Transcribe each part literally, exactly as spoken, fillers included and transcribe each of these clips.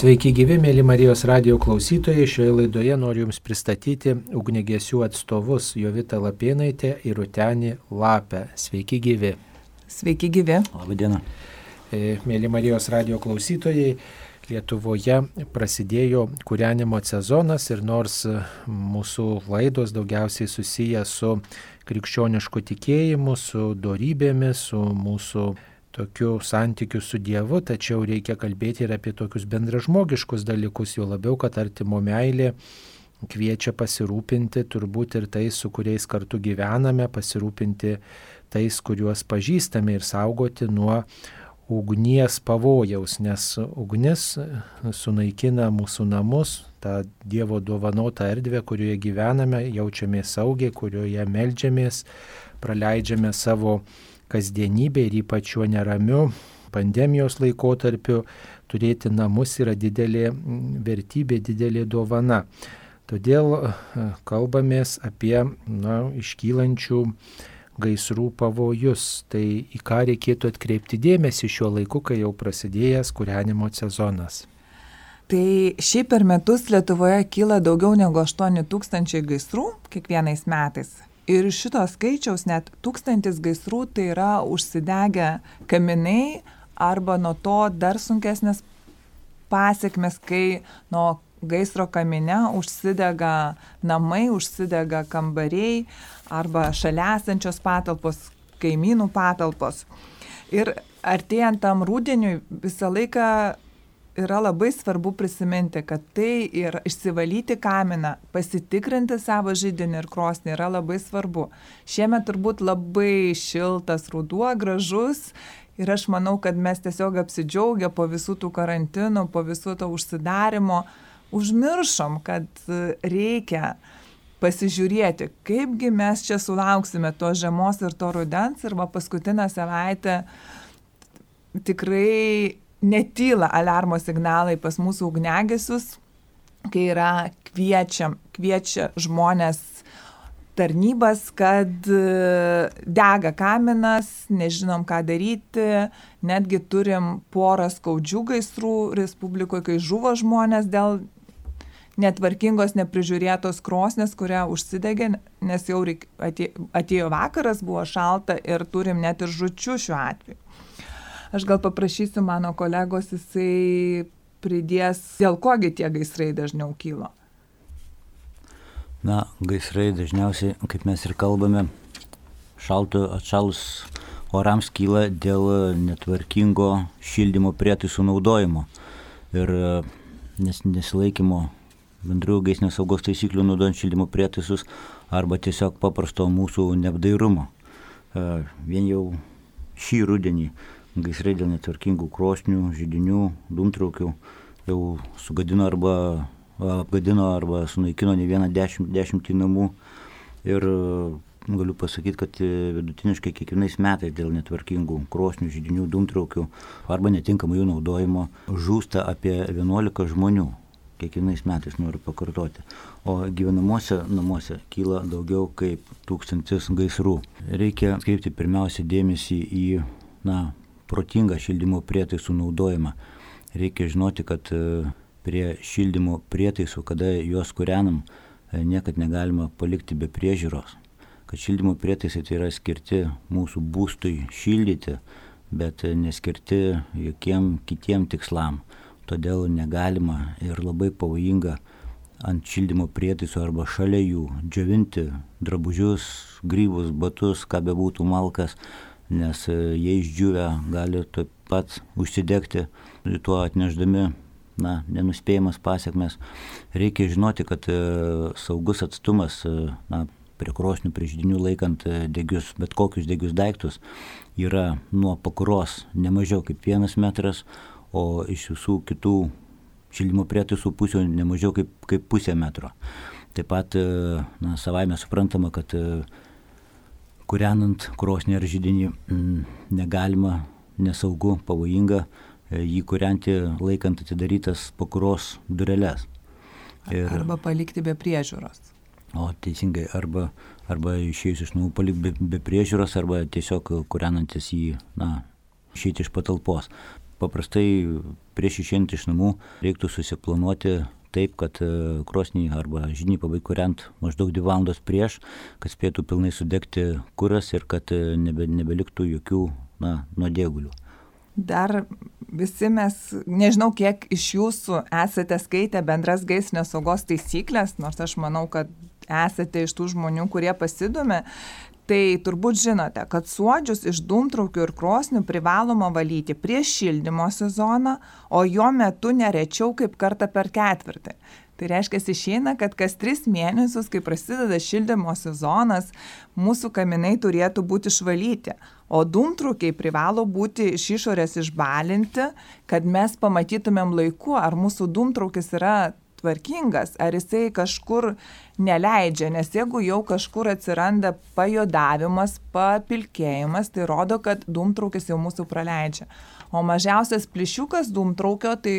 Sveiki gyvi, mėly Marijos radijo klausytojai. Šioje laidoje noriu Jums pristatyti ugniagesių atstovus Jovitą Lapėnaitę ir Rūtenį Lapę. Sveiki gyvi. Sveiki gyvi. Labą dieną. Mėly Marijos radijo klausytojai, Lietuvoje prasidėjo kūrenimo sezonas ir nors mūsų laidos daugiausiai susiję su krikščionišku tikėjimu, su dorybėmis, su mūsų tokiu santykiu su Dievu, tačiau reikia kalbėti ir apie tokius bendražmogiškus dalykus, jo labiau, kad artimo meilė kviečia pasirūpinti turbūt ir tais, su kuriais kartu gyvename, pasirūpinti tais, kuriuos pažįstame ir saugoti nuo ugnies pavojaus, nes ugnis sunaikina mūsų namus, tą Dievo dovanotą erdvę, kurioje gyvename, jaučiamės saugiai, kurioje meldžiamės, praleidžiame savo kasdienybė ir ypač šiuo neramiu pandemijos laikotarpiu turėti namus yra didelė vertybė, didelė dovana. Todėl kalbamės apie na, iškylančių gaisrų pavojus. Tai į ką reikėtų atkreipti dėmesį šiuo laiku, kai jau prasidėjęs kūrenimo sezonas. Tai šiaip per metus Lietuvoje kyla daugiau negu aštuoni tūkstančiai gaisrų kiekvienais metais. Ir šitos skaičiaus net tūkstantis gaisrų tai yra užsidegę kaminai arba nuo to dar sunkesnės pasekmes, kai nuo gaisro kamine užsidega namai, užsidega kambariai arba šalia esančios patalpos, kaimynų patalpos. Ir artėjant tam rudeniui visą laiką yra labai svarbu prisiminti, kad tai ir išsivalyti kaminą, pasitikrinti savo židinį ir krosnį yra labai svarbu. Šiemet turbūt labai šiltas ruduo, gražus ir aš manau, kad mes tiesiog apsidžiaugę po visų tų karantinų, po visų to užsidarimo, užmiršom, kad reikia pasižiūrėti, kaipgi mes čia sulauksime to žiemos ir to rudens ir va paskutinę savaitę tikrai netyla aliarmo signalai pas mūsų ugniagesius, kai yra kviečiam, kviečia žmonės tarnybas, kad dega kaminas, nežinom ką daryti, netgi turim porą skaudžių gaisrų Respublikoje, kai žuvo žmonės dėl netvarkingos, neprižiūrėtos krosnės, kurią užsidegė, nes jau atėjo vakaras, buvo šalta ir turim net ir žučių šiuo atveju. Aš gal paprašysiu mano kolegos, jisai pridės, dėl kogi tie gaisrai dažniau kylo. Na, gaisrai dažniausiai, kaip mes ir kalbame, šaltų atšalus orams kyla dėl netvarkingo šildymo prietaisų naudojimo ir nes, nesilaikymo bendrųjų gaisrinės saugos taisyklių naudojant šildymo prietaisus arba tiesiog paprasto mūsų neapdairumo. Vien jau šį rudenį gaisrai dėl netvarkingų krosnių, židinių, dūmtraukių jau sugadino arba apgadino arba sunaikino ne vieną dešimt, dešimtį namų. Ir galiu pasakyti, kad vidutiniškai kiekvienais metais dėl netvarkingų krosnių, židinių, dūmtraukių arba netinkamų jų naudojimo žūsta apie vienuolika žmonių. Kiekvienais metais noriu pakartoti. O gyvenamuose namuose kyla daugiau kaip tūkstantis gaisrų. Reikia kreipti pirmiausia dėmesį į na, protingą šildymo prietaisų naudojimą. Reikia žinoti, kad prie šildymo prietaisų, kada juos kūrenam, niekad negalima palikti be priežiūros. Kad šildymo prietaisai tai yra skirti mūsų būstui šildyti, bet neskirti jokiem kitiem tikslam. Todėl negalima ir labai pavojinga ant šildymo prietaisų arba šalia jų džiovinti drabužius, grybus, batus, ką bebūtų malkas, nes jie išdžiūvę gali taip pat užsidegti, tuo atnešdami na, nenuspėjamas pasekmes. Reikia žinoti, kad saugus atstumas na, prie krosnių, prie židinių laikant degius, bet kokius degius daiktus yra nuo pakuros ne mažiau kaip vienas metras, o iš visų kitų šildymo prietaisų pusių ne mažiau kaip, kaip pusę metro. Taip pat na, savaime suprantama, kad kūrenant krosnį ar židinį negalima, nesaugu, pavojinga jį kūrenti laikant atidarytas pakuros dureles. Ir, arba palikti be priežiūros. O teisingai, arba, arba išėjus iš namų palikti be, be priežiūros, arba tiesiog kūrenantis jį, na, išeiti iš patalpos. Paprastai prieš išėjant iš namų reiktų susiplanuoti taip, kad krosnį arba židinį pabaigti kūrent maždaug dvi valandos prieš, kad spėtų pilnai sudegti kuras ir kad nebe, nebeliktų jokių na, nuodėgulių. Dar visi mes, nežinau, kiek iš jūsų esate skaitę bendras gaisrinės saugos taisyklės, nors aš manau, kad esate iš tų žmonių, kurie pasidomi, tai turbūt žinote, kad suodžius iš dūmtraukių ir krosnių privaloma valyti prieš šildymo sezoną, o jo metu nerečiau kaip kartą per ketvirtį. Tai reiškia, išeina, kad kas tris mėnesius, kai prasideda šildymo sezonas, mūsų kaminai turėtų būti išvalyti, o dūmtraukiai privalo būti iš išorės išbalinti, kad mes pamatytumėm laiku, ar mūsų dūmtraukis yra tvarkingas, ar jisai kažkur neleidžia, nes jeigu jau kažkur atsiranda pajodavimas, papilkėjimas, tai rodo, kad dūmtraukis jau mūsų praleidžia. O mažiausias plyšiukas dūmtraukio tai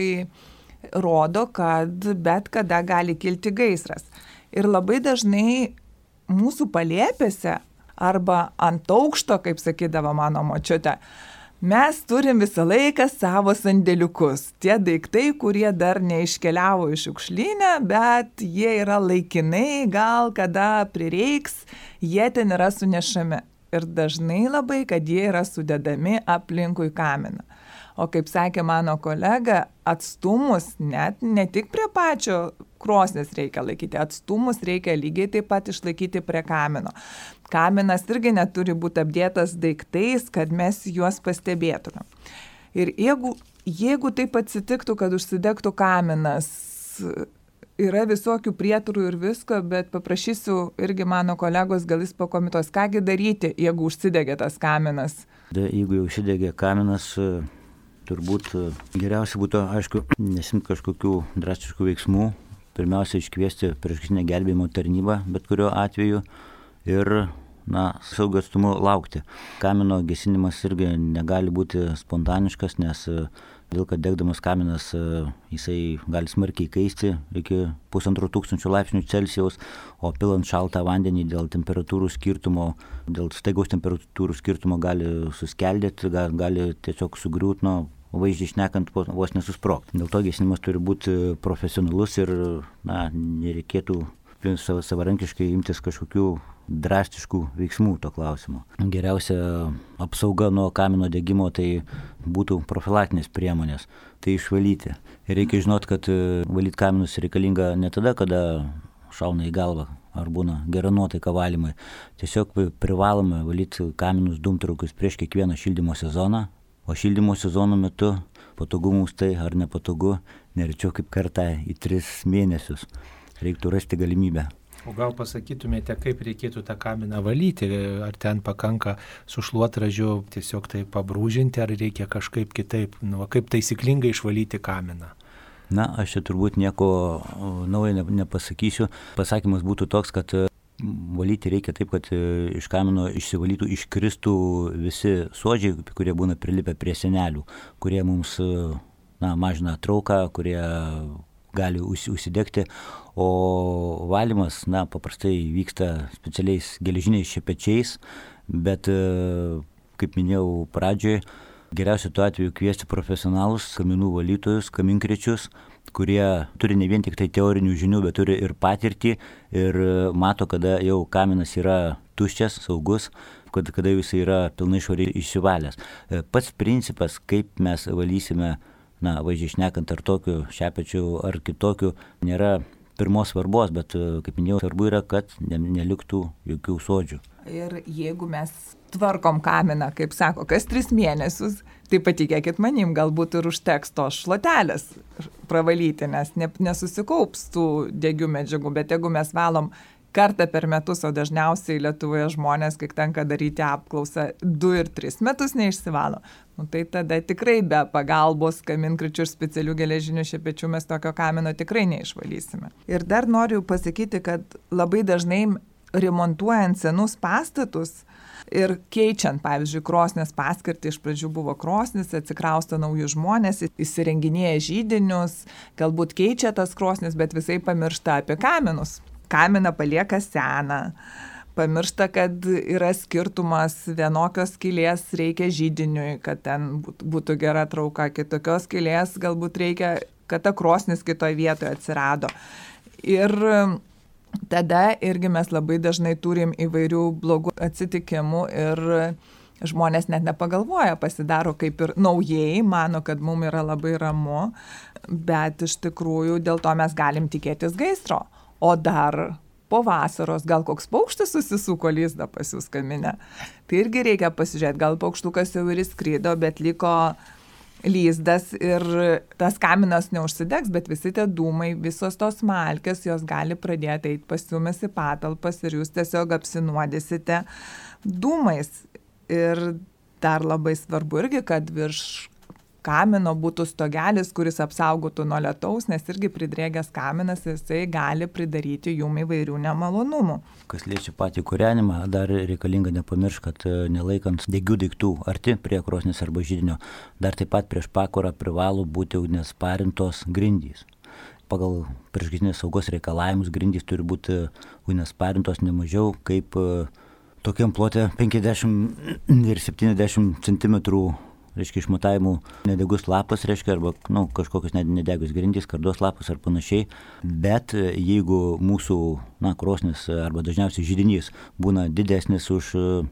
rodo, kad bet kada gali kilti gaisras. Ir labai dažnai mūsų palėpėse arba ant aukšto, kaip sakydavo mano močiutė, mes turim visą laiką savo sandėliukus. Tie daiktai, kurie dar neiškeliavo iš šiukšlinę, bet jie yra laikinai, gal kada prireiks, jie ten yra sunešami. Ir dažnai labai, kad jie yra sudedami aplinkui kaminą. O kaip sakė mano kolega, atstumus net ne tik prie pačio krosnės reikia laikyti, atstumus reikia lygiai taip pat išlaikyti prie kamino. Kaminas irgi neturi būti apdėtas daiktais, kad mes juos pastebėtume. Ir jeigu, jeigu taip atsitiktų, kad užsidegtų kaminas, yra visokių prietarų ir visko, bet paprašysiu irgi mano kolegos, gal jis pakomentuos, kągi daryti, jeigu užsidegė tas kaminas. Jeigu jau užsidegė kaminas, turbūt geriausia būtų, aišku, nesimti kažkokių drastiškų veiksmų. Pirmiausia, iškviesti priešgaisrinę gelbėjimo tarnybą, bet kuriuo atveju, ir na, saugiu atstumu laukti. Kamino gesinimas irgi negali būti spontaniškas, nes dėl kad degdamas kaminas jisai gali smarkiai kaisti iki pusantro tūkstančio laipsnių Celsijaus, o pilant šaltą vandenį dėl temperatūrų skirtumo, dėl staigaus temperatūrų skirtumo gali suskeldėti, gali tiesiog sugriūti, nu, vaizdžiai šnekant, vos nesusprogti. Dėl to gesinimas turi būti profesionalus ir na, nereikėtų savarankiškai imtis kažkokių drastiškų veiksmų to klausimo. Geriausia apsauga nuo kamino degimo tai būtų profilaktinės priemonės, tai išvalyti. Ir reikia žinoti, kad valyti kaminus reikalinga ne tada, kada šauna į galvą ar būna gera nuotaika valymai. Tiesiog privalome valyti kaminus dūmtraukius prieš kiekvieną šildymo sezoną, o šildymo sezono metu patogu mums tai ar nepatogu nerečiau kaip kartą į tris mėnesius. Reiktų rasti galimybę. O gal pasakytumėte, kaip reikėtų tą kaminą valyti? Ar ten pakanka su šluotražiu tiesiog tai pabrūžinti, ar reikia kažkaip kitaip, nu, kaip taisyklingai išvalyti kaminą? Na, aš čia turbūt nieko naujo nepasakysiu. Pasakymas būtų toks, kad valyti reikia taip, kad iš kamino išsivalytų, iškristų visi suodžiai, kurie būna prilipę prie sienelių, kurie mums na, mažina trauką, kurie gali užsidegti, o valymas, na, paprastai vyksta specialiais geležiniais šepečiais, bet, kaip minėjau pradžioje, geriausia tuo atveju kviesti profesionalus, kaminų valytojus, kaminkrečius, kurie turi ne vien tik tai teorinių žinių, bet turi ir patirtį ir mato, kada jau kaminas yra tuščias, saugus, kad, kada jis yra pilnai švariai išsivalęs. Pats principas, kaip mes valysime, na, vaizdžiai šnekant, ar tokiu šepečiu, ar kitokiu, nėra pirmos svarbos, bet, kaip minėjau, svarbu yra, kad neliktų jokių suodžių. Ir jeigu mes tvarkom kaminą, kaip sako, kas tris mėnesius, tai patikėkit manim, galbūt ir užteks tos šluotelės pravalyti, nes ne, nesusikaups tų degių medžiagų, bet jeigu mes valom kartą per metus, o dažniausiai Lietuvoje žmonės, kai tenka daryti apklausą, du ir tris metus neišsivalo, nu, tai tada tikrai be pagalbos kaminkrečių ir specialių geležinių šepečių mes tokio kamino tikrai neišvalysime. Ir dar noriu pasakyti, kad labai dažnai remontuojant senus pastatus ir keičiant, pavyzdžiui, krosnės paskirtį, iš pradžių buvo krosnis, atsikrausto nauji žmonės, įsirenginėja židinius, galbūt keičia tas krosnis, bet visai pamiršta apie kaminus. Kaminą palieka seną, pamiršta, kad yra skirtumas, vienokios skylės reikia židiniui, kad ten būtų gera trauka, kitokios skylės galbūt reikia, kad ta krosnis kitoje vietoje atsirado. Ir tada irgi mes labai dažnai turim įvairių blogų atsitikimų ir žmonės net nepagalvoja, pasidaro kaip ir naujai, mano, kad mums yra labai ramu, bet iš tikrųjų dėl to mes galim tikėtis gaisro. O dar po vasaros gal koks paukštis susisuko lizdą pas jūs kamine. Tai irgi reikia pasižiūrėti, gal paukštukas jau ir įskrido, bet liko lizdas ir tas kaminas neužsidegs, bet visi tie dūmai, visos tos smalkės, jos gali pradėti eiti pas jumis į patalpas ir jūs tiesiog apsinuodysite dūmais. Ir dar labai svarbu irgi, kad virš kamino būtų stogelis, kuris apsaugotų nuo lietaus, nes irgi pridrėgęs kaminas, jisai gali pridaryti jum įvairių nemalonumų. Kas liečia patį kūrenimą, dar reikalinga nepamiršti, kad nelaikant degių daiktų arti prie krosnies arba židinio, dar taip pat prieš pakurą privalo būti ugnies parintos grindys. Pagal priešgaisrinės saugos reikalavimus grindys turi būti ugnies parintos ne mažiau kaip tokiam plote penkiasdešimt ir septyniasdešimt centimetrų, reiškia, išmatavimų nedegus lapas, reiškia, arba nu, kažkokios nedegus grindys, skardos lapas ar panašiai. Bet jeigu mūsų na, krosnis arba dažniausiai židinys būna didesnis už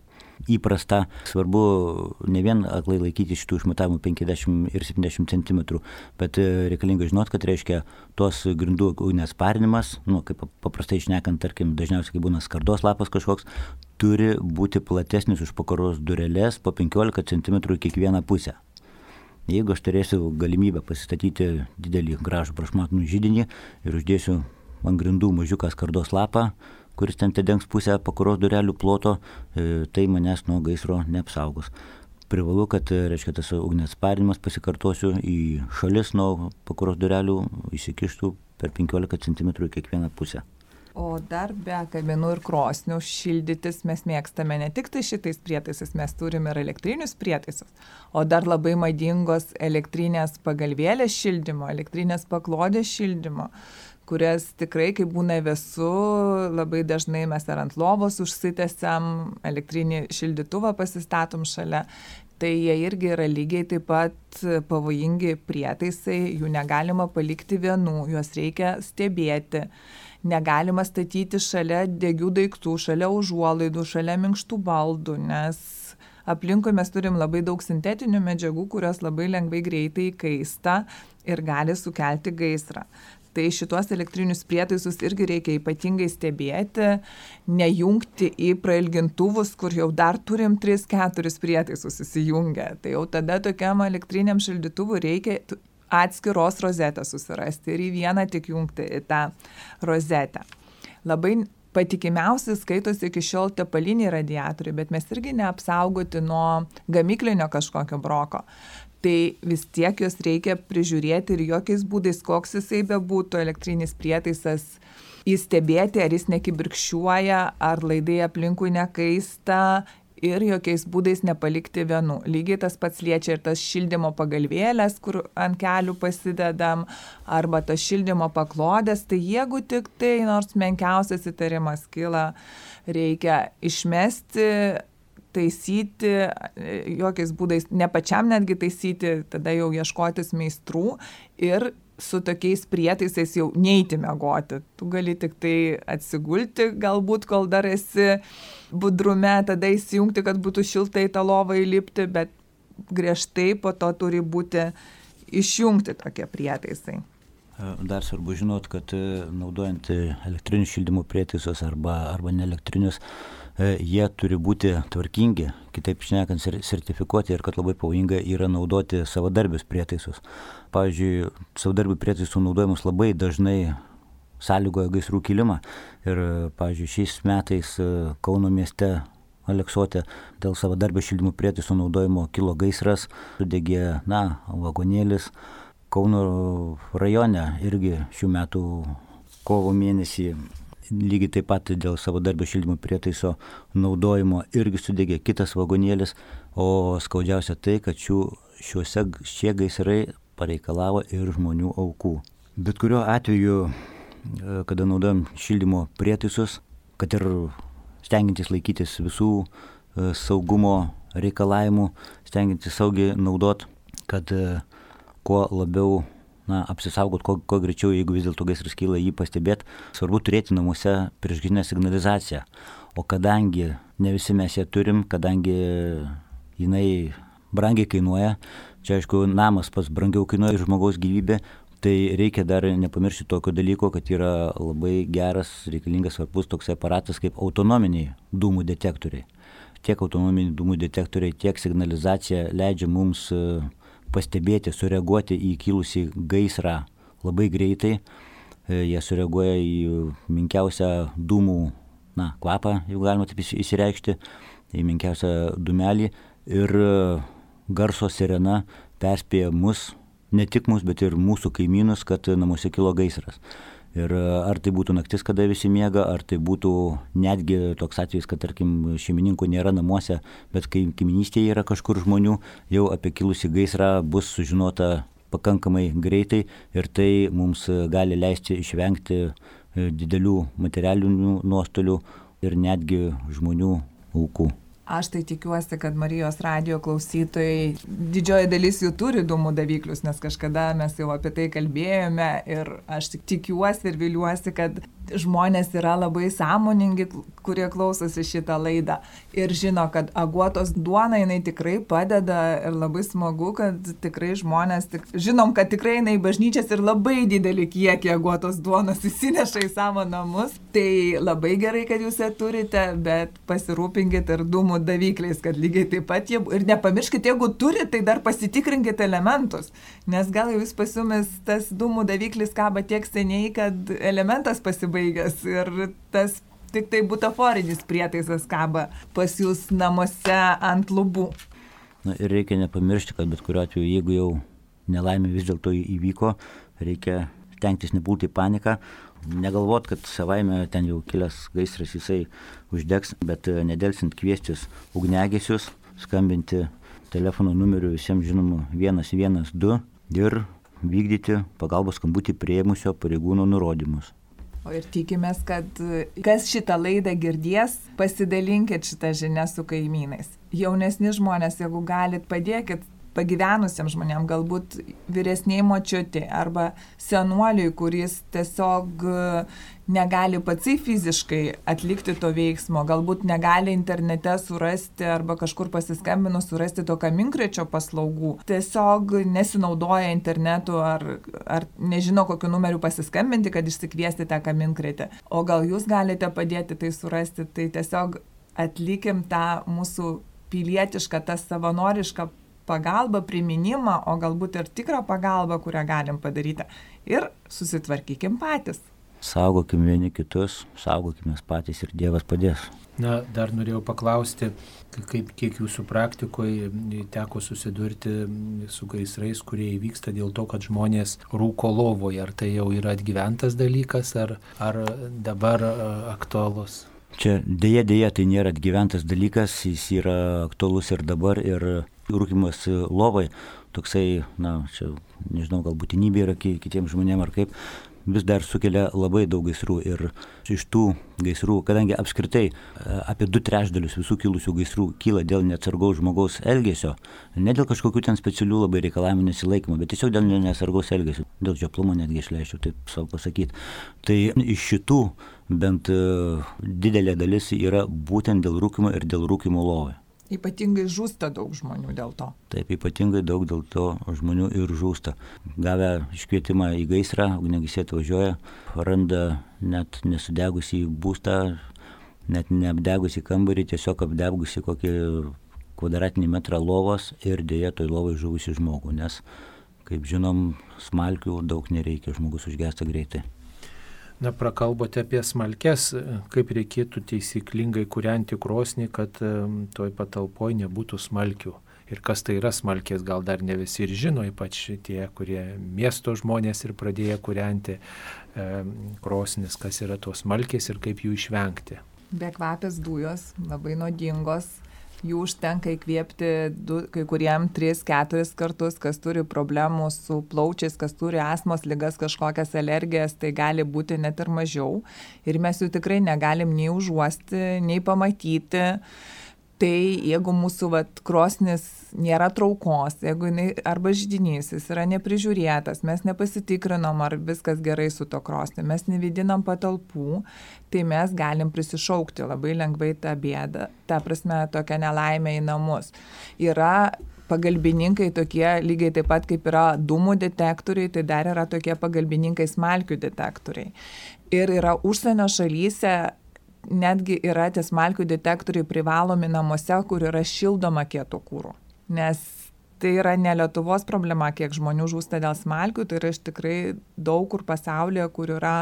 įprastą, svarbu ne vien aklai laikyti šitų išmatavimų penkiasdešimt ir septyniasdešimt centimetrų, bet reikalinga žinot, kad reiškia tos grindų ugnies parinimas, nu, kaip paprastai šnekant, tarkim, dažniausiai kai būna skardos lapas kažkoks, turi būti platesnis už pakaros dureles po penkiolika centimetrų į kiekvieną pusę. Jeigu aš turėsiu galimybę pasistatyti didelį gražų prašmatnų židinį ir uždėsiu ant grindų mažiuką skardos lapą, kuris ten tedengs pusę pakaros durelių ploto, tai manęs nuo gaisro neapsaugos. Privalu, kad, reiškia, tas ugnies parinimas, pasikartosiu, į šalis nuo pakaros durelių įsikištų per penkiolika centimetrų į kiekvieną pusę. O dar be kaminų ir krosnių šildytis mes mėgstame ne tik tai šitais prietaisais, mes turime ir elektrinius prietaisus, o dar labai madingos elektrinės pagalvėlės šildymo, elektrinės paklodės šildymo, kurias tikrai, kai būna vėsu, labai dažnai mes ar ant lovos užsitęsiam, elektrinį šildytuvą pasistatom šalia. Tai jie irgi yra lygiai taip pat pavojingi prietaisai, jų negalima palikti vienų, juos reikia stebėti. Negalima statyti šalia degių daiktų, šalia užuolaidų, šalia minkštų baldų, nes aplinkui mes turim labai daug sintetinių medžiagų, kurios labai lengvai greitai įkaista ir gali sukelti gaisrą. Tai šituos elektrinius prietaisus irgi reikia ypatingai stebėti, nejungti į prailgintuvus, kur jau dar turim tris keturis prietaisus įsijungę. Tai jau tada tokiam elektriniam šildytuvui reikia atskiros rozetės susirasti ir į vieną tik jungti į tą rozetę. Labai patikimiausi skaitosi iki šiol tepaliniai radiatoriai, bet mes irgi neapsaugoti nuo gamyklinio kažkokio broko. Tai vis tiek juos reikia prižiūrėti ir jokiais būdais, koks jisai bebūtų elektrinis prietaisas, įstebėti, ar jis nekibirkščiuoja, ar laidai aplinkui nekaista ir jokiais būdais nepalikti vienų. Lygiai tas pats liečia ir tas šildymo pagalvėlės, kur ant kelių pasidedam, arba tas šildymo paklodės. Tai jeigu tik tai nors menkiausias įtarimas kyla, reikia išmesti, taisyti, jokiais būdais, ne pačiam netgi taisyti, tada jau ieškotis meistrų ir su tokiais prietaisais jau neiti miegoti. Tu gali tik tai atsigulti, galbūt kol dar esi budrume, tada įsijungti, kad būtų šiltai tą lovą įlipti, bet griežtai po to turi būti išjungti tokie prietaisai. Dar svarbu žinot, kad naudojant elektrinius šildymo prietaisus arba, arba neelektrinius, jie turi būti tvarkingi, kitaip šnekant, sertifikuoti ir kad labai pavojinga yra naudoti savadarbius prietaisus. Pavyzdžiui, savadarbių prietaisų naudojimus labai dažnai sąlygoja gaisrų kilimą ir, pavyzdžiui, šiais metais Kauno mieste Aleksote dėl savadarbio šildymo prietaisų naudojimo kilo gaisras, sudegė, na, vagonėlis. Kauno rajone irgi šių metų kovo mėnesį lygiai taip pat dėl savadarbio šildymo prietaiso naudojimo irgi sudegė kitas vagonėlis, o skaudžiausia tai, kad šių, šiuose, šie gaisrai pareikalavo ir žmonių aukų. Bet kuriuo atveju, kada naudojam šildymo prietaisus, kad ir stengiantis laikytis visų saugumo reikalavimų, stengiantis saugiai naudot, kad kuo labiau na, apsisaugot, kuo, kuo greičiau, jeigu vis dėlto gaisras kyla, jį pastebėt. Svarbu turėti namuose priešgaisrinę signalizaciją. O kadangi ne visi mes ją turim, kadangi jinai brangiai kainuoja, čia aišku, namas pats brangiau kainuoja žmogaus gyvybė, tai reikia dar nepamiršti tokio dalyko, kad yra labai geras, reikalingas, svarbus toks aparatas kaip autonominiai dūmų detektoriai. Tiek autonominiai dūmų detektoriai, tiek signalizacija leidžia mums pastebėti, sureaguoti į kilusį gaisrą labai greitai. Jie sureaguoja į menkiausią dūmų na, kvapą, jeigu galima taip įsireikšti, į menkiausią dūmelį ir garso sirena perspėja mus, ne tik mus, bet ir mūsų kaimynus, kad namuose kilo gaisras. Ir ar tai būtų naktis, kada visi miega, ar tai būtų netgi toks atvejis, kad tarkim šeimininkų nėra namuose, bet kai kaiminystėje yra kažkur žmonių, jau apie kilusį gaisrą bus sužinota pakankamai greitai ir tai mums gali leisti išvengti didelių materialinių nuostolių ir netgi žmonių aukų. Aš tai tikiuosi, kad Marijos radijo klausytojai, didžioji dalis jų turi dūmų daviklius, nes kažkada mes jau apie tai kalbėjome ir aš tik tikiuosi ir viliuosi, kad žmonės yra labai sąmoningi, kurie klausosi šitą laidą ir žino, kad aguotos duona jinai tikrai padeda ir labai smagu, kad tikrai žmonės, tik, žinom, kad tikrai jinai bažnyčias ir labai didelį kiekį aguotos duonos įsineša į savo namus. Tai labai gerai, kad jūs ją turite, bet pasirūpinkit ir dūmų davikliais, kad lygiai taip pat jie, ir nepamirškit, jeigu turite, tai dar pasitikrinkit elementus, nes gal jau jūs pas jumis tas dūmų daviklis kaba tiek seniai, kad elementas pasibaigęs ir tas tik tai butaforinis prietaisas kaba pas jūs namuose ant lubų. Na ir reikia nepamiršti, kad bet kuriuo atveju, jeigu jau nelaimė vis dėlto įvyko, reikia stengtis nepulti į paniką, negalvot, kad savaime ten jau kilęs gaisras jisai uždegs, bet nedelsint kviestis ugniagesius, skambinti telefono numeriu visiems žinomu vienas vienas du ir vykdyti pagalbos skambutį priėmusio pareigūno nurodymus. O ir tikimės, kad kas šitą laidą girdės, pasidalinkit šitą žinią su kaimynais. Jaunesni žmonės, jeigu galit, padėkit pagyvenusiems žmonėms, galbūt vyresniai močiutė arba senuoliui, kuris tiesiog negali patsai fiziškai atlikti to veiksmo, galbūt negali internete surasti arba kažkur pasiskambinus surasti to kaminkrėčio paslaugų, tiesiog nesinaudoja internetu ar, ar nežino, kokiu numeriu pasiskambinti, kad išsikviesti tą kaminkrėtę. O gal jūs galite padėti tai surasti, tai tiesiog atlikim tą mūsų pilietišką, tą savanorišką pagalbą, priminimą, o galbūt ir tikrą pagalbą, kurią galim padaryti. Ir susitvarkykim patys. Saugokim vieni kitus, saugokime patys ir Dievas padės. Na, dar norėjau paklausti, kaip, kiek jūsų praktikoje teko susidurti su gaisrais, kurie įvyksta dėl to, kad žmonės rūko lovoje. Ar tai jau yra atgyventas dalykas, ar, ar dabar aktualus? Čia dėja, dėja, tai nėra atgyventas dalykas, jis yra aktualus ir dabar, ir rūkymas lovai, toksai, na, čia, nežinau, gal būtinybė yra kitiems žmonėms ar kaip, vis dar sukelia labai daug gaisrų ir iš tų gaisrų, kadangi apskritai apie du trečdalius visų kilusių gaisrų kyla dėl neatsargaus žmogaus elgesio, ne dėl kažkokių ten specialių labai reikalavimų nesilaikymo, bet tiesiog dėl neatsargaus elgesio, dėl žioplumo netgi išleisčiau, taip savo pasakyti. Tai iš šitų bent didelė dalis yra būtent dėl rūkymo ir dėl rūkymo lovoje. Ypatingai žūsta daug žmonių dėl to. Taip, ypatingai daug dėl to žmonių ir žūsta. Gavę iškvietimą į gaisrą, ugniagesiai atvažiuoja, randa net nesudegusį būstą, net neapdegusį kambarį, tiesiog apdegusį kokį kvadratinį metrą lovos ir dėja toj lovai žuvusi žmogų, nes, kaip žinom, smalkių daug nereikia, žmogus užgesta greitai. Na, prakalbote apie smalkes, kaip reikėtų taisyklingai kūrenti krosnį, kad toj patalpoj nebūtų smalkių. Ir kas tai yra smalkės, gal dar ne visi ir žino, ypač tie, kurie miesto žmonės ir pradėjo kūrenti e, krosnis, kas yra tos smalkės ir kaip jų išvengti. Bekvapės dujos, labai nuodingos. Jų užtenka įkvėpti du, kai kuriem tris, keturis kartus, kas turi problemų su plaučiais, kas turi astmos ligas, kažkokias alergijas, tai gali būti net ir mažiau. Ir mes jų tikrai negalim nei užuosti, nei pamatyti. Tai jeigu mūsų vat, krosnis nėra traukos, jeigu jinai, arba židinys, jis yra neprižiūrėtas, mes nepasitikrinom, ar viskas gerai su to krosniu, mes nevėdinam patalpų, tai mes galim prisišaukti labai lengvai tą bėdą, ta prasme tokią nelaimę į namus. Yra pagalbininkai tokie, lygiai taip pat kaip yra dūmų detektoriai, tai dar yra tokie pagalbininkai smalkių detektoriai. Ir yra užsienio šalyse, netgi yra tie smalkių detektoriai privalomi namuose, kur yra šildoma kieto kuro. Nes tai yra ne Lietuvos problema, kiek žmonių žūsta dėl smalkių, tai yra iš tikrai daug kur pasaulyje, kur yra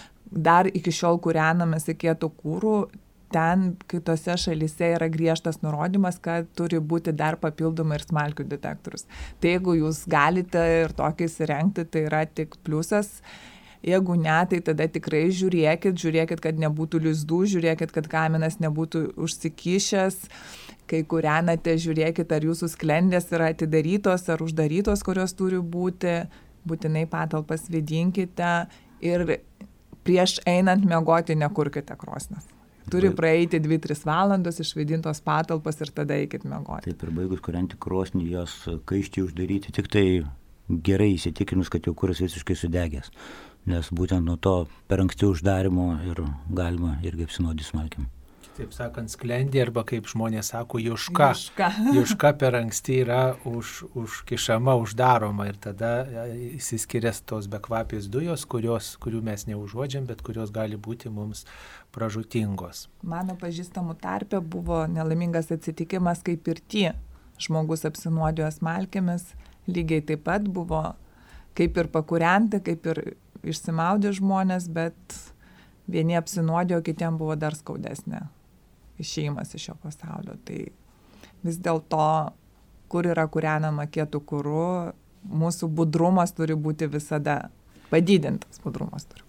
dar iki šiol kūrenamasi kieto kūrų. Ten kitose šalyse yra griežtas nurodymas, kad turi būti dar papildomai ir smalkių detektorius. Tai jeigu jūs galite ir tokį įsirengti, tai yra tik pliusas. Jeigu ne, tai tada tikrai žiūrėkit, žiūrėkit, kad nebūtų lizdų, žiūrėkit, kad kaminas nebūtų užsikišęs, kai kūrenate, žiūrėkit, ar jūsų sklendės yra atidarytos ar uždarytos, kurios turi būti, būtinai patalpas vėdinkite ir prieš einant miegoti nekurkite krosnės. Turi praeiti dvi tris valandos išvėdintos patalpas ir tada eikit miegoti. Taip, ir baigus kūrenti krosnį, jos kaiščiai uždaryti, tik tai gerai įsitikinus, kad jau kuras visiškai sudegęs. Nes būtent nuo to per anksti uždarimo ir galima irgi apsinuodyti smalkėm. Taip sakant, sklendė arba kaip žmonės sako, juška. Juška. Juška per anksti yra už, užkišama, uždaroma ir tada įsiskiria tos bekvapės dujos, kurios, kurių mes neužuodžiam, bet kurios gali būti mums pražūtingos. Mano pažįstamų tarpe buvo nelaimingas atsitikimas, kaip ir tie žmogus apsinuodijo smalkėmis, lygiai taip pat buvo kaip ir pakūrenti, kaip ir išsimaudė žmonės, bet vieni apsinuodijo, kitiem buvo dar skaudesnė išėjimas iš šio pasaulio. Tai vis dėlto, kur yra kūrenama kietu kuru, mūsų budrumas turi būti visada padidintas budrumas turi.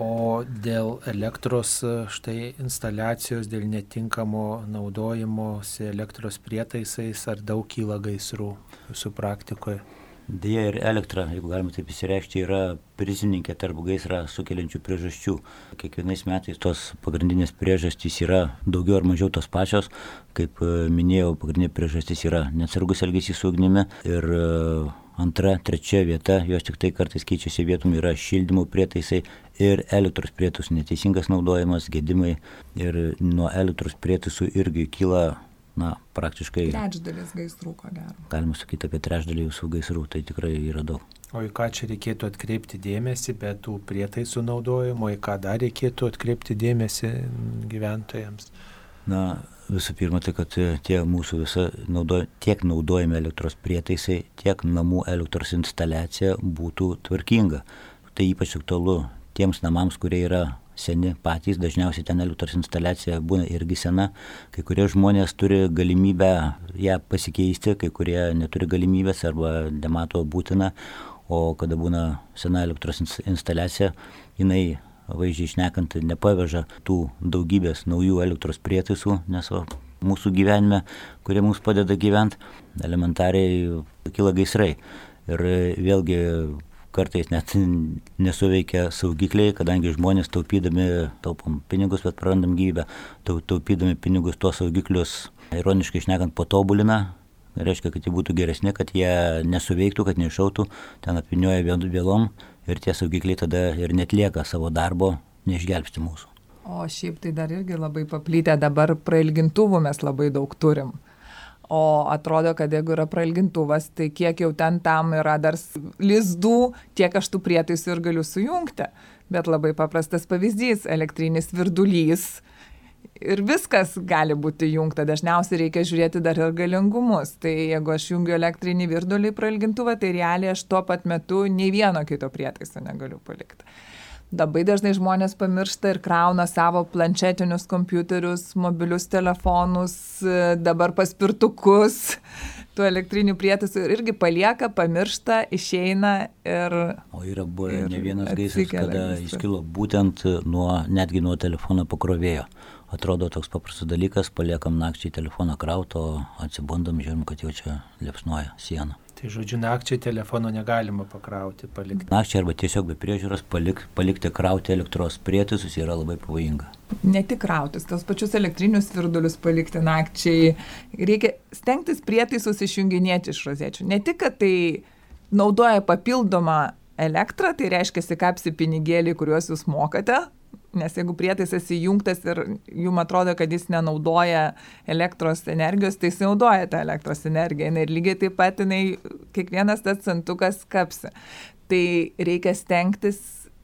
O dėl elektros štai instaliacijos, dėl netinkamo naudojimosi elektros prietaisais, ar daug kyla gaisrų jūsų praktikoje? Deja, ir elektra, jeigu galima taip įsireikšti, yra prizininkė tarp gaisrą sukeliančių priežasčių. Kiekvienais metais tos pagrindinės priežastys yra daugiau ar mažiau tos pačios. Kaip minėjau, pagrindinė priežastis yra neatsargus elgesys su ugnimi ir antra, trečia vieta, jos tik tai kartais keičiasi vietom, yra šildymo prietaisai ir elektros prietaisų neteisingas naudojimas, gedimai, ir nuo elektros prietaisų irgi kyla na, praktiškai trečdalis gaisrų, ko gero. Galima sakyti apie trečdalį visų gaisrų, tai tikrai yra daug. O į ką čia reikėtų atkreipti dėmesį, be tų prietaisų naudojimo, į ką dar reikėtų atkreipti dėmesį gyventojams? Na, visų pirma, tai kad tie mūsų visa naudo, tiek naudojami elektros prietaisai, tiek namų elektros instaliacija būtų tvarkinga. Tai ypač aktualu tiems namams, kurie yra seni patys, dažniausiai ten elektros instaliacija būna irgi sena, kai kurie žmonės turi galimybę ją pasikeisti, kai kurie neturi galimybės arba nemato būtina, o kada būna sena elektros instaliacija, jinai, vaizdžiai šnekant, nepaveža tų daugybės naujų elektros prietaisų, nes va, mūsų gyvenime, kurie mums padeda gyventi, elementariai kyla gaisrai. Ir vėlgi kartais net nesuveikia saugikliai, kadangi žmonės taupydami, taupom pinigus, bet prarandam gyvybę, taupydami pinigus tuos saugiklius, ironiškai šnekant, patobulina, reiškia, kad jie būtų geresni, kad jie nesuveiktų, kad neiššautų, ten apvinioja vėlom ir tie saugikliai tada ir netlieka savo darbo, neišgelbsti mūsų. O šiaip tai dar irgi labai paplytę, dabar prailgintuvų mes labai daug turim. O atrodo, kad jeigu yra prailgintuvas, tai kiek jau ten tam yra dar lizdų, tiek aš tų prietaisų ir galiu sujungti. Bet labai paprastas pavyzdys, elektrinis virdulys ir viskas gali būti jungta. Dažniausiai reikia žiūrėti dar ir galingumus. Tai jeigu aš jungiu elektrinį virdulį prailgintuvą, tai realiai aš tuo pat metu nei vieno kito prietaiso negaliu palikti. Labai dažnai žmonės pamiršta ir krauna savo planšetinius kompiuterius, mobilius telefonus, dabar paspirtukus. tų elektrinių prietaisų ir irgi palieka, pamiršta, išeina ir... O yra buvo ne vienas gaisras, kada jis kilo būtent nuo, netgi nuo telefono pakrovėjo. Atrodo toks paprastas dalykas, paliekam nakčiai telefoną krauto, atsibundam, žiūrim, kad jau čia liepsnoja siena. Tai žodžiu, nakčiai telefono negalima pakrauti, palikti. Nakčiai arba tiesiog be priežiūros palik, palikti krauti elektros prietaisus yra labai pavojinga. Ne tik krautis, tos pačius elektrinius virdulius palikti nakčiai. Reikia stengtis prietaisus išjunginėti iš rozečių. Ne tik, kad tai naudoja papildomą elektrą, tai reiškia kapsi pinigėlį, kuriuos jūs mokate. Nes jeigu prietaisas įjungtas ir jums atrodo, kad jis nenaudoja elektros energijos, tai jis naudoja tą elektros energiją. Ir lygiai taip pat jinai, kiekvienas tas centukas kapsi. Tai reikia stengtis,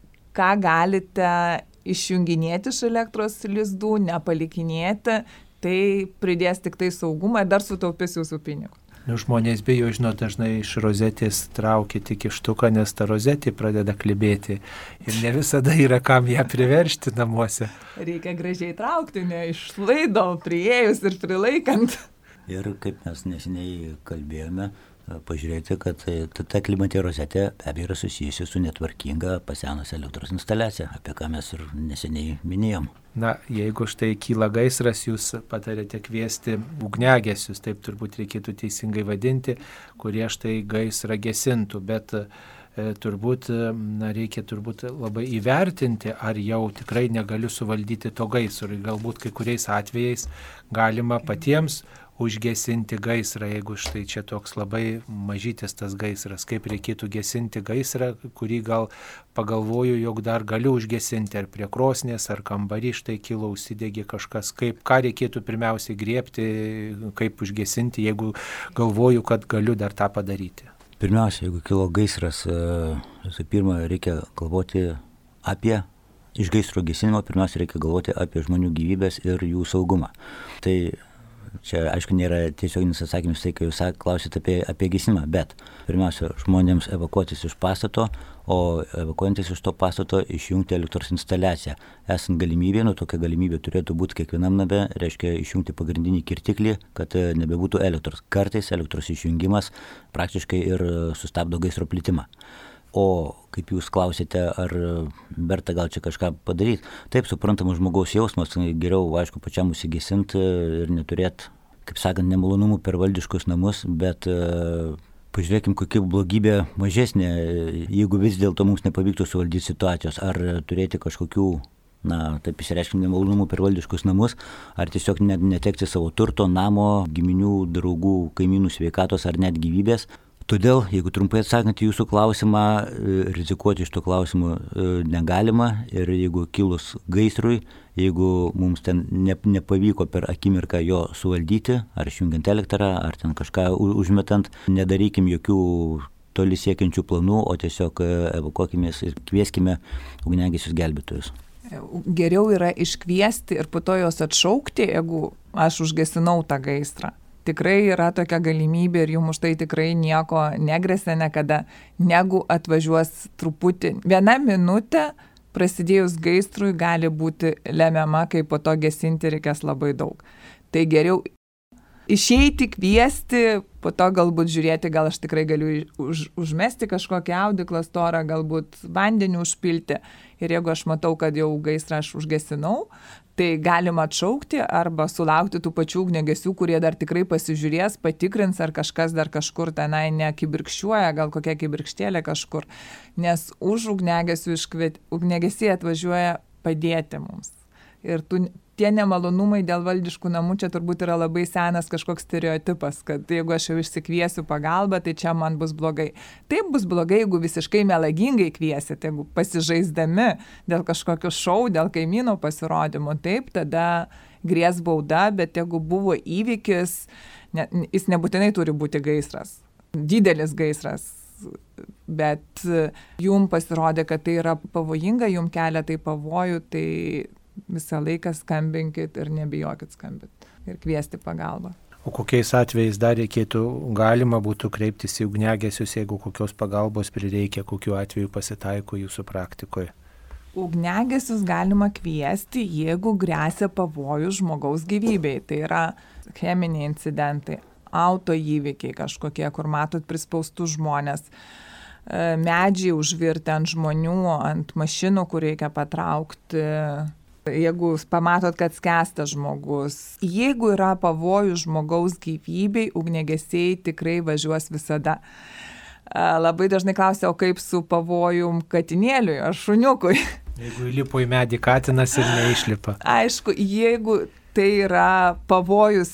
ką galite išjunginėti iš elektros lizdų, nepalikinėti. Tai pridės tik tai saugumą ir dar sutaupys jūsų pinigus. Nu, žmonės bijo, žinot, dažnai iš rozetės traukia tik kištuką, nes ta rozetė pradeda klibėti ir ne visada yra kam ją priveršti namuose. Reikia gražiai traukti, ne iš laido, priėjus ir prilaikant. Ir kaip mes neseniai kalbėjome, pažiūrėti, kad ta klimatė rozetė be abejo yra susijusi su netvarkinga pasenusia elektros instaliacija, apie ką mes ir neseniai minėjom. Na, jeigu štai kyla gaisras, jūs patarėte kviesti ugniagesius, taip turbūt reikėtų teisingai vadinti, kurie štai gaisrą gesintų, bet e, turbūt na, reikia turbūt labai įvertinti, ar jau tikrai negaliu suvaldyti to gaisro. Ir galbūt kai kuriais atvejais galima patiems užgesinti gaisrą, jeigu štai čia toks labai mažytis tas gaisras, kaip reikėtų gesinti gaisrą, kurį gal pagalvoju, jog dar galiu užgesinti ar prie krosnės, ar kambarį štai kilo, užsidegė kažkas, kaip, ką reikėtų pirmiausiai griebti, kaip užgesinti, jeigu galvoju, kad galiu dar tą padaryti. Pirmiausia, jeigu kilo gaisras, visų pirma, reikia galvoti apie iš gaisro gesinimo, pirmiausia, reikia galvoti apie žmonių gyvybės ir jų saugumą. Tai čia, aišku, nėra tiesioginis atsakymas tai, kai jūs klausite apie, apie gesinimą, bet pirmiausia, žmonėms evakuotis iš pastato, o evakuojantis iš to pastato išjungti elektros instaliaciją. Esant galimybė, nu tokia galimybė turėtų būti kiekvienam name, reiškia išjungti pagrindinį kirtiklį, kad nebebūtų elektros. Kartais elektros išjungimas praktiškai ir sustabdo gaisro plitimą. O kaip jūs klausėte, ar verta gal čia kažką padaryti, taip suprantama žmogaus jausmas, geriau, aišku, pačiam užsigesinti ir neturėti, kaip sakant, nemalonumų per valdiškus namus, bet uh, pažiūrėkim, kokia blogybė mažesnė, jeigu vis dėlto mums nepavyktų suvaldyti situacijos, ar turėti kažkokių, na, taip išreiškim, nemalonumų per valdiškus namus, ar tiesiog net netekti savo turto, namo, giminių, draugų, kaimynų sveikatos ar net gyvybės. Todėl, jeigu trumpai atsakant į jūsų klausimą, rizikuoti iš to klausimų negalima ir jeigu kilus gaisrui, jeigu mums ten ne, nepavyko per akimirką jo suvaldyti, ar išjungiant elektrą, ar ten kažką užmetant, nedarykim jokių toli siekiančių planų, o tiesiog evakuokimės ir kvieskime ugniagesius gelbėtojus. Geriau yra iškviesti ir po to jos atšaukti, jeigu aš užgesinau tą gaisrą. Tikrai yra tokia galimybė ir jums už tai tikrai nieko negresia niekada, negu atvažiuos truputį. Viena minutė prasidėjus gaisrui gali būti lemiama, kai po to gesinti reikės labai daug. Tai geriau išeiti, kviesti, po to galbūt žiūrėti, gal aš tikrai galiu už, užmesti kažkokią audiklą storą, galbūt vandenį užpilti. Ir jeigu aš matau, kad jau gaisrą aš užgesinau, tai galima atšaukti arba sulaukti tų pačių ugniagesių, kurie dar tikrai pasižiūrės, patikrins, ar kažkas dar kažkur tenai nekibirkščiuoja, gal kokia kibirkštėlė kažkur. Nes už ugniagesių iškviet, ugniagesiai atvažiuoja padėti mums. Ir tų, tie nemalonumai dėl valdiškų namų čia turbūt yra labai senas kažkoks stereotipas, kad jeigu aš jau išsikviesiu pagalbą, tai čia man bus blogai. Taip bus blogai, jeigu visiškai melagingai kviesit, jeigu pasižaisdami dėl kažkokio šou, dėl kaimynų pasirodymų, taip, tada grės bauda, bet jeigu buvo įvykis, ne, jis nebūtinai turi būti gaisras, didelis gaisras. Bet jum pasirodė, kad tai yra pavojinga, jum kelia tai pavojų, tai visą laiką skambinkit ir nebijokit skambinti ir kviesti pagalbą. O kokiais atvejais dar reikėtų, galima būtų kreiptis į ugniagesius, jeigu kokios pagalbos prireikia, kokiu atveju pasitaiko jūsų praktikoje? Ugniagesius galima kviesti, jeigu gresia pavojus žmogaus gyvybei. Tai yra cheminiai incidentai autoįvykiai kažkokie, kur matot prispaustus žmonės, medžiai užvirti ant žmonių, ant mašinų, kur reikia patraukti. Jeigu pamatot, kad skęsta žmogus, jeigu yra pavojus žmogaus gyvybei, ugniagesiai tikrai važiuos visada. Labai dažnai klausia, o kaip su pavojum katinėliui ar šuniukui? Jeigu įlipo į medį katinas ir neišlipa. Aišku, jeigu tai yra pavojus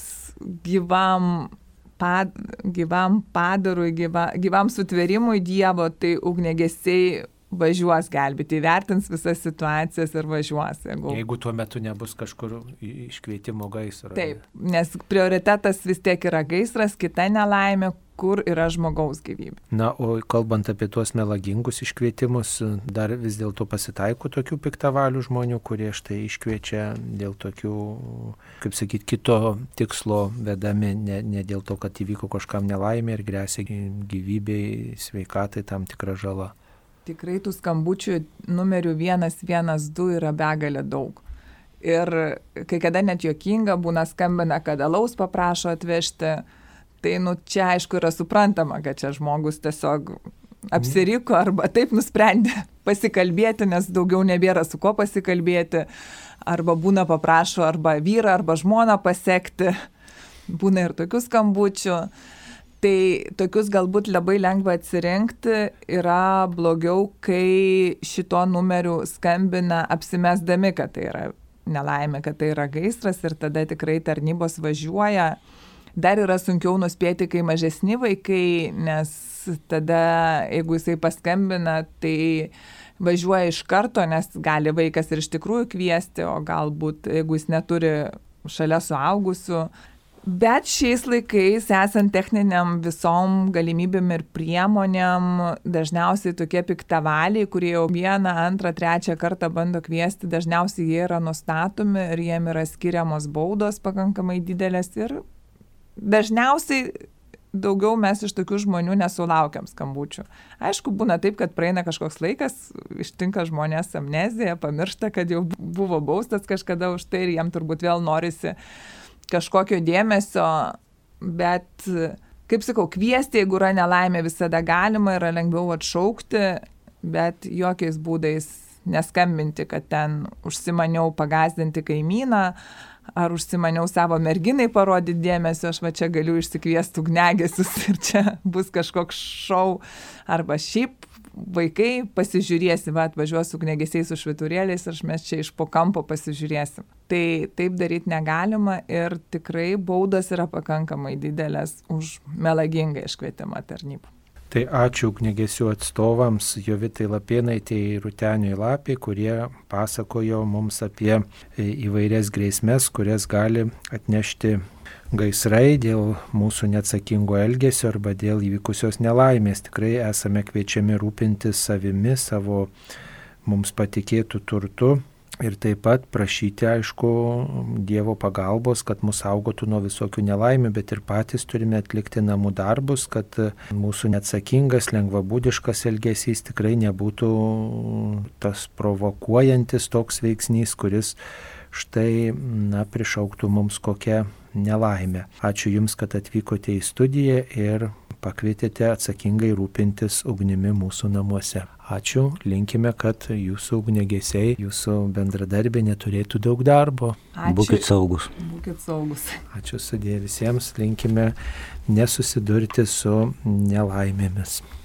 gyvam, pad, gyvam padarui, gyva, gyvam sutvėrimui Dievo, tai ugniagesiai važiuos gelbėti, įvertins visas situacijas ir važiuos. Jeigu, jeigu tuo metu nebus kažkur iškvietimo gaisro. Taip, nes prioritetas vis tiek yra gaisras, kita nelaimė, kur yra žmogaus gyvybė. Na, o kalbant apie tuos melagingus iškvietimus, dar vis dėlto pasitaiko tokių piktavalių žmonių, kurie štai iškviečia dėl tokių, kaip sakyti, kito tikslo vedami, ne, ne dėl to, kad įvyko kažkam nelaimė ir grėsia gyvybei, sveikatai tam tikra žala. Tikrai tų skambučių numerių vienas vienas du yra begalė daug. Ir kai kada net juokinga būna, skambina, kad alaus paprašo atvežti. Tai nu, čia aišku yra suprantama, kad čia žmogus tiesiog apsiriko arba taip nusprendė pasikalbėti, nes daugiau nebėra su ko pasikalbėti. Arba būna paprašo arba vyrą, arba žmoną pasekti. Būna ir tokių skambučių. Tai tokius galbūt labai lengva atsirinkti, yra blogiau, kai šito numeriu skambina apsimesdami, kad tai yra nelaimė, kad tai yra gaisras ir tada tikrai tarnybos važiuoja. Dar yra sunkiau nuspėti, kai mažesni vaikai, nes tada, jeigu jisai paskambina, tai važiuoja iš karto, nes gali vaikas ir iš tikrųjų kviesti, o galbūt, jeigu jis neturi šalia suaugusių. Bet šiais laikais, esant techniniam visom galimybėm ir priemonėm, dažniausiai tokie piktavaliai, kurie jau vieną, antrą, trečią kartą bando kviesti, dažniausiai jie yra nustatomi ir jiem yra skiriamos baudos pakankamai didelės ir dažniausiai daugiau mes iš tokių žmonių nesulaukiam skambučių. Aišku, būna taip, kad praeina kažkoks laikas, ištinka žmonės amnezija, pamiršta, kad jau buvo baustas kažkada už tai ir jiem turbūt vėl norisi kažkokio dėmesio, bet, kaip sakau, kviesti, jeigu yra nelaimė, visada galima, yra lengviau atšaukti, bet jokiais būdais neskambinti, kad ten užsimaniau pagąsdinti kaimyną, ar užsimaniau savo merginai parodyti dėmesio, aš va čia galiu išsikviesti ugniagesius ir čia bus kažkoks šou, arba šiaip vaikai pasižiūrėsi, va atvažiuos ugniagesiai su švyturėliais ir mes čia iš po kampo pasižiūrėsim. Tai taip daryti negalima ir tikrai baudos yra pakankamai didelės už melagingą iškvietimą tarnybų. Tai ačiū ugniagesių atstovams Jovitai Lapėnaitei ir Rūteniui Lapei, kurie pasakojo mums apie įvairias grėsmes, kurias gali atnešti gaisrai dėl mūsų neatsakingo elgesio arba dėl įvykusios nelaimės. Tikrai esame kviečiami rūpintis savimi, savo mums patikėtų turtu ir taip pat prašyti, aišku, Dievo pagalbos, kad mus saugotų nuo visokių nelaimių, bet ir patys turime atlikti namų darbus, kad mūsų neatsakingas, lengvabūdiškas elgesys tikrai nebūtų tas provokuojantis toks veiksnys, kuris štai, na, prišauktų mums kokią nelaimę. Ačiū Jums, kad atvykote į studiją ir pakvietėte atsakingai rūpintis ugnimi mūsų namuose. Ačiū, linkime, kad Jūsų ugniagesiai, Jūsų bendradarbiai neturėtų daug darbo. Ačiū. Būkit saugus. Būkit saugus. Ačiū sudie visiems, linkime nesusidurti su nelaimėmis.